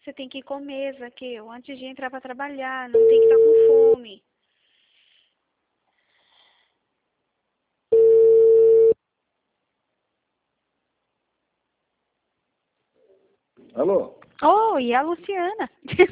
Você tem que comer, Zaqueu, antes de entrar para trabalhar, não tem que estar com fome. Alô? Oi, a Luciana.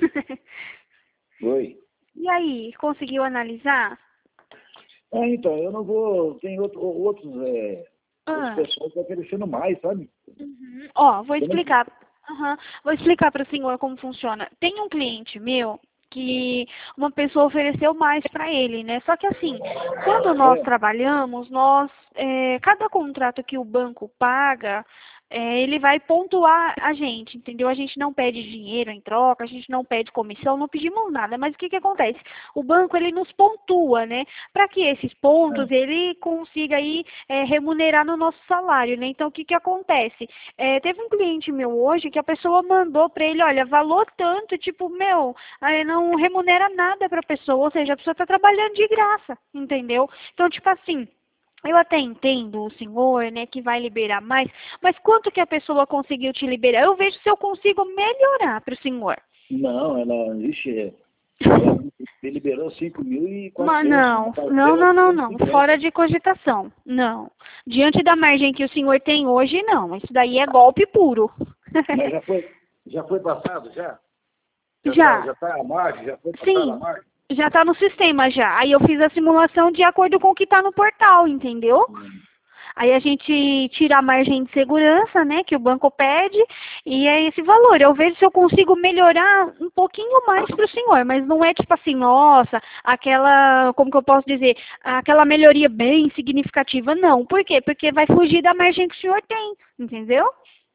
Oi. E aí, conseguiu analisar? Então, eu não vou... Tem outros Ah, pessoas que estão oferecendo mais, sabe? Ó, vou Eu não- explicar. Vou explicar para o senhor como funciona. Tem um cliente meu que uma pessoa ofereceu mais para ele, né? Só que assim, quando nós É, trabalhamos, cada contrato que o banco paga, ele vai pontuar a gente, entendeu? A gente não pede dinheiro em troca, a gente não pede comissão, não pedimos nada. Mas o que que acontece? O banco, ele nos pontua, né? Para que esses pontos ele consiga aí remunerar no nosso salário, né? Então, o que que acontece? Teve um cliente meu hoje que a pessoa mandou para ele, olha, valor tanto, tipo, meu, não remunera nada para a pessoa, ou seja, a pessoa está trabalhando de graça, entendeu? Então, tipo assim, eu até entendo o senhor, né, que vai liberar mais, mas quanto que a pessoa conseguiu te liberar? Eu vejo se eu consigo melhorar para o senhor. não, ela me liberou Mas 5.400, uma não, não, parcela não, de não, cento e não, cinquenta. fora de cogitação, não. Diante da margem que o senhor tem hoje, não, isso daí é golpe puro. Mas já foi passado, já? Já. Já tá a margem, já foi passada a Sim, margem? já está no sistema já. Aí eu fiz a simulação de acordo com o que está no portal, entendeu? Hum. Aí a gente tira a margem de segurança, né, que o banco pede, e é esse valor. Eu vejo se eu consigo melhorar um pouquinho mais para o senhor, mas não é tipo assim, nossa, aquela, como que eu posso dizer, aquela melhoria bem significativa, não. Por quê? Porque vai fugir da margem que o senhor tem, entendeu?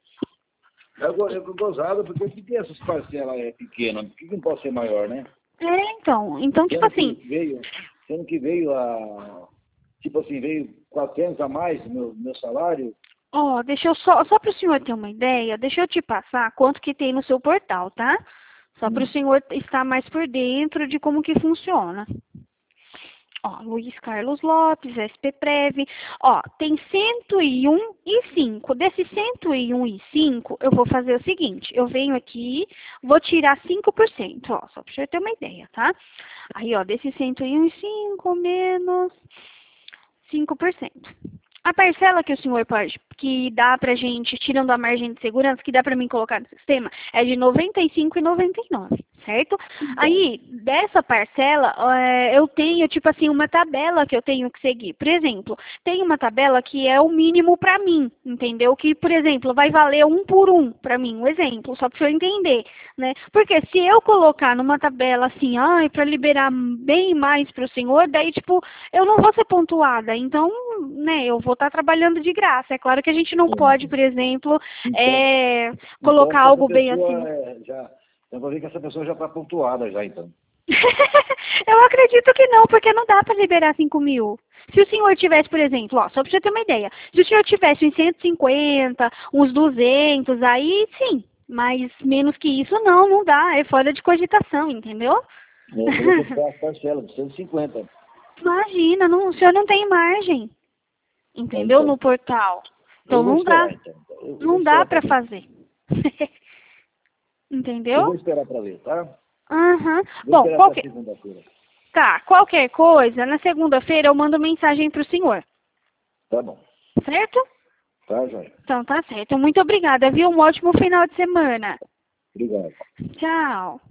Eu gozado, porque por que essas parcelas é pequena? Por que não pode ser maior, né? Então, tipo Sendo que assim, veio, sendo que veio a... Tipo assim, veio 400 a mais no meu salário. ó, deixa eu só para o senhor ter uma ideia, deixa eu te passar quanto que tem no seu portal, tá? Só para o Hum. senhor estar mais por dentro de como que funciona. Ó, Luiz Carlos Lopes, SPPrev. Ó, tem 101,5. Desse 101,5, eu vou fazer o seguinte. Eu venho aqui, vou tirar 5%, ó, só para você ter uma ideia, tá? Aí, ó, desse 101,5 menos 5%. A parcela que o senhor pode, que dá pra gente, tirando a margem de segurança, que dá pra mim colocar no sistema, é de 95,99, certo? Então, Aí, dessa parcela, eu tenho, tipo assim, uma tabela que eu tenho que seguir. Por exemplo, tem uma tabela que é o mínimo pra mim, entendeu? Que, por exemplo, vai valer 1 por 1 pra mim, um exemplo, só pra eu entender, né? Porque se eu colocar numa tabela assim, ai, pra liberar bem mais pro senhor, daí, tipo, eu não vou ser pontuada. Então, né, eu vou estar trabalhando de graça. É claro que a gente não pode, por exemplo, então, então colocar que essa algo bem pessoa acima. já... Eu vou ver que essa pessoa já está pontuada já, então. Eu acredito que não, porque não dá para liberar 5 mil. Se o senhor tivesse, por exemplo, ó, só para você ter uma ideia, se o senhor tivesse uns 150, uns 200, aí sim, mas menos que isso não dá, é fora de cogitação, entendeu? Então vou ter que dar as parcelas de 150. Imagina, o senhor não tem margem, entendeu? Então, No portal. Então eu vou não dá, esperar, então. Eu vou não dá esperar para para ver. fazer. Eu Entendeu? vou esperar para ver, tá? Aham. Vou Bom, esperar até segunda-feira. qualquer coisa, na segunda-feira eu mando mensagem para o senhor, Tá bom. certo? Tá, Joia? Então tá certo. Muito obrigada, viu? Um ótimo final de semana. Obrigado. Tchau.